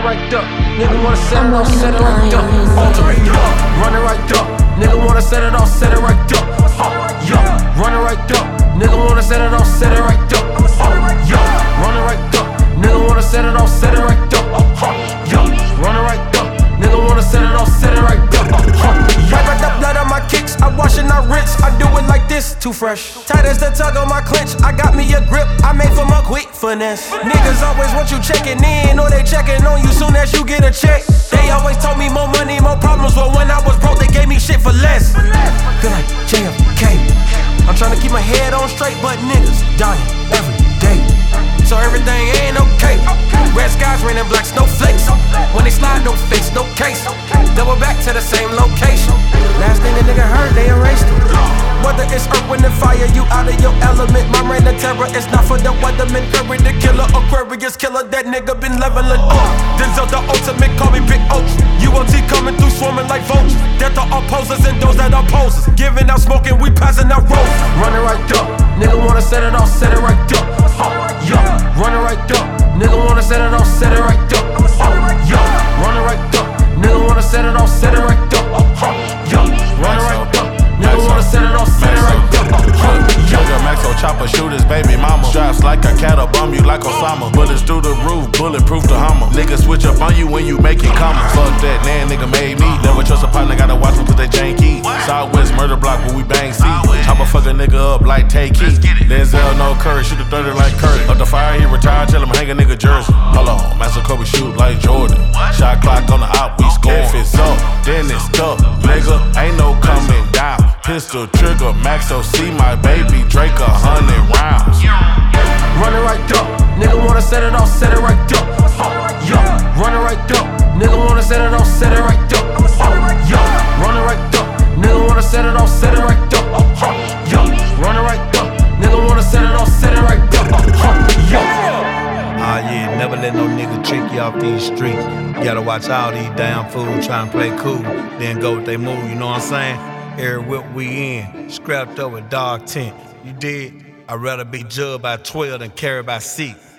right up. Nigga wanna set it off, set it right up. Run it right up. Nigga wanna set it off, set it right up. Run it right up. Nigga wanna set it off, set it right up. Run it right up. Nigga wanna set it off, set it right up. Run it right up. Nigga wanna set it off, set it right up. Wipe the blood on my kicks, I wash and I rinse. I do it like this, too fresh. Tight as the tug on my clench, I got me a grip. I made for my quick finesse. Niggas always want you checking in, or they checking on you soon as you get a check. They always told me more money, more problems, but when I was broke, they gave me shit for less. Feel like JFK. I'm trying to keep my head on straight, but niggas dying every day. So everything ain't okay. Red skies, raining black snowflakes. When they slide, no face, no case. Double back to the same location. Last thing a nigga heard, they erased it. Whether it's earth, wind, and fire, you out of your element. My reign of terror is not for the weatherman. Curry the killer, Aquarius killer. That nigga been leveling up. Denzel the ultimate, call me Big Oaks. UOT coming through, swarming like vultures. Death to opposers and those that oppose us. Giving out smoking, we passing out roads. Run it right up. Nigga wanna set it off, set it right up. Run it right up. Nigga wanna set it off, set it right up. Run it right up. Nigga wanna set it off, set it right up. Run it right up. Nigga wanna set it off, set it right up. Yoga Maxo chopper, shoot his baby mama. Straps like a cattle, bum you like Osama. Bullets through the roof, bulletproof the Hummer. Niggas switch up on you when you make it comma. Fuck that, nan nigga made me. Never trust a partner, gotta watch them cause they janky. Southwest murder block where we bang C. Chopper fuck a nigga up like take key. Denzel no courage, shoot the 30 like Curry. Up the fire, he retired, tell him hang a nigga jersey. Hold on, Master Kobe shoot like Jordan. Shot clock on the out, we score. If it's up, then it's up, nigga. Ain't no coming down. Pistol trigger, Maxo see my baby Drake 100 rounds. Run it right up. Nigga wanna set it off, set it right up. Run it right up. Nigga wanna set it off, set it right up. Run it right up. Nigga wanna set it off, set it right up. Run it right up. Nigga wanna set it off, set it right up. Yeah, never let no nigga trick you off these streets. You gotta watch all these damn fools trying to play cool, then go with they move, you know what I'm saying? Every whip we in, scrapped up with dog tent. You dig? I'd rather be judged by 12 than carried by 6.